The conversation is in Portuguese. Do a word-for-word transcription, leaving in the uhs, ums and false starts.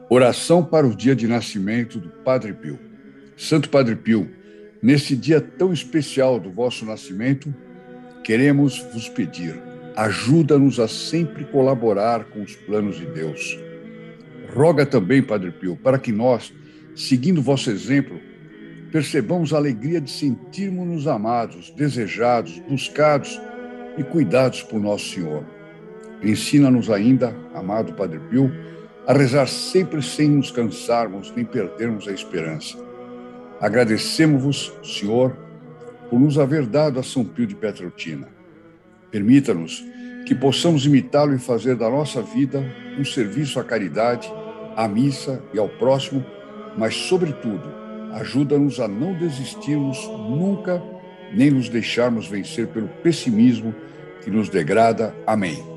Oração para o dia de nascimento do Padre Pio. Santo Padre Pio, nesse dia tão especial do vosso nascimento, queremos vos pedir, ajuda-nos a sempre colaborar com os planos de Deus. Roga também, Padre Pio, para que nós, seguindo vosso exemplo, percebamos a alegria de sentirmos-nos amados, desejados, buscados e cuidados por nosso Senhor. Ensina-nos ainda, amado Padre Pio, a rezar sempre sem nos cansarmos nem perdermos a esperança. Agradecemos-vos, Senhor, por nos haver dado a São Pio de Pietrelcina. Permita-nos que possamos imitá-lo e fazer da nossa vida um serviço à caridade, à missa e ao próximo, mas, sobretudo, ajuda-nos a não desistirmos nunca, nem nos deixarmos vencer pelo pessimismo que nos degrada. Amém.